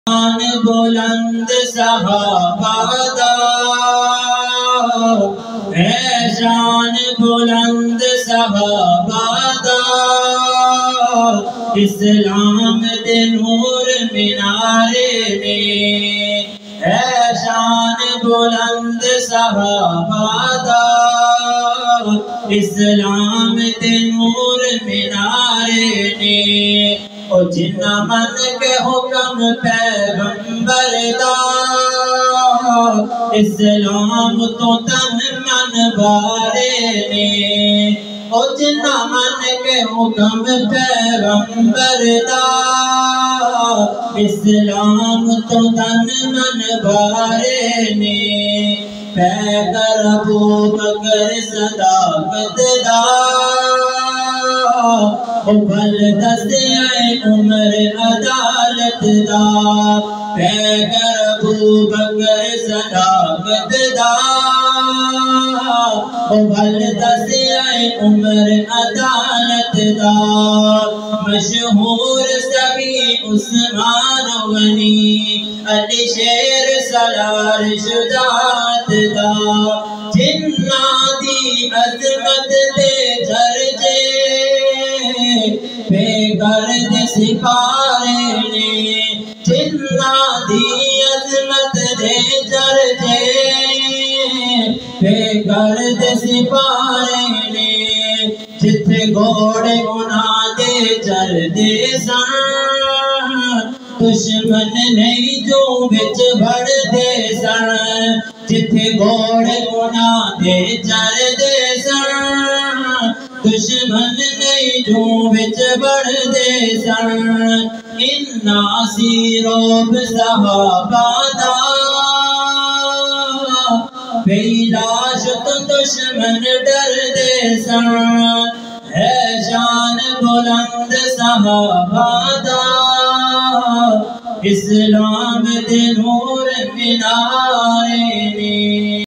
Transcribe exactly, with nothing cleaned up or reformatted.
शान बुलंद सहाबा दा है, शान बुलंद सहाबा दा इस्लाम दे नूर मीनारे ने है, शान बुलंद सहाबा दा इस्लाम दे नूर मीनारे ने। ओ जिन्ना मन के हुक्म पैगंबर दा इस्लाम तो तन मन बारे ने। ओ जिन्ना मन के हुक्म पैगंबर दा इस्लाम तो तन मन बारे ने। पैगर अबू बकर सदाकत दा बल दसिया उमर अदालत दा। पैगर अबू बकर सदाकत दा बल दसिया उमर अदालत दा। मशहूर सभी उस्मान गनी अली शेर सलार शुजात दा। जिन्ना दी अजमत दे चर्चे बेगर्द सिपारे ने। जिन्ना दी अजमत दे चर्चे बेगर्द सिपारे ने। जिथे घोड़े उन्हां दे चलदे सन दुश्मन नहीं जो बिच बढ़दे सन। जिथे घोड़े उन्हां दे चलदे सन दुश्मन नहीं जो बिच बढ़दे सन। इन्ना सी रोब सहाबा दा बेलाश तो दुश्मन डरदे सन। है शान बुलंद सहाबा दा इस्लाम दे नूर मीनारे ने।